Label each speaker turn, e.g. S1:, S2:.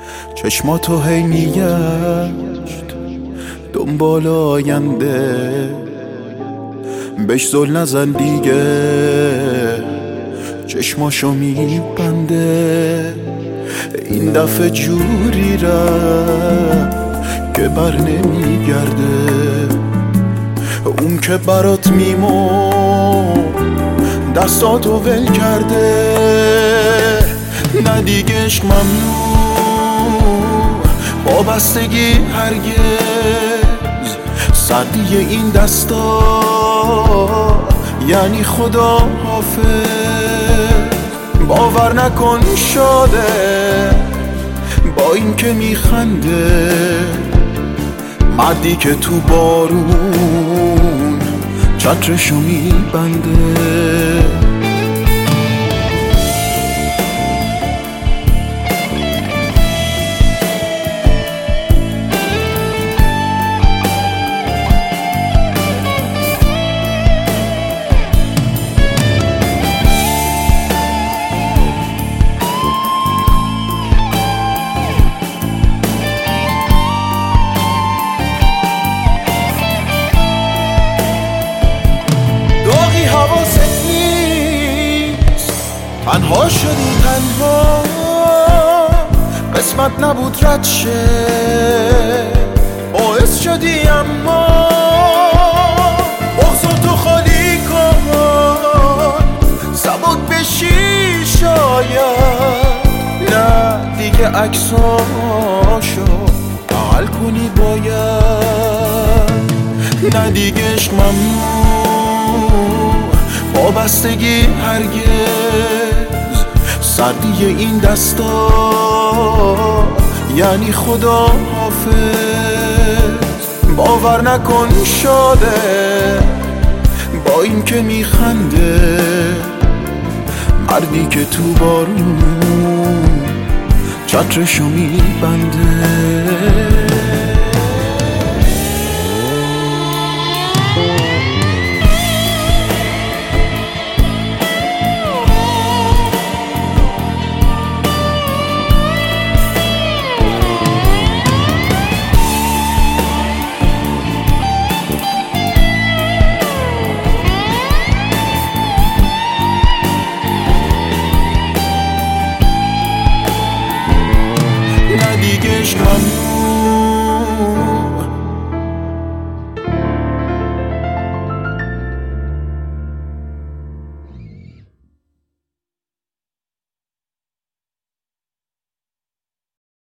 S1: چشماتو هی میگشت دنبال آینده، بهش زل نزن دیگه، چشماشو میبنده. این دفعه جوری رفت که بر نمیگرده، اون که برات میمون دستاتو ول کرده. نه دیگه عشق ممنوع، وابستگی هرگز، سردی این دستا یعنی خدا حافظ. باور نکن شاده با این که میخنده، مردی که تو بارون چترشو میبنده. حواست نیست، تنها شدی تنها، قسمت نبود رد شه، باعث شدی اما بغضتو خالی کن، سبک بشی شاید. نه دیگه عکساشو بغل کنی باید. نه دیگه عشق ممنوع، وابستگی هرگز، سردی این دستا یعنی خدا حافظ. باور نکن شاده با این که میخنده، مردی که تو بارون چترشو میبنده. دیگه عشق ممنوع،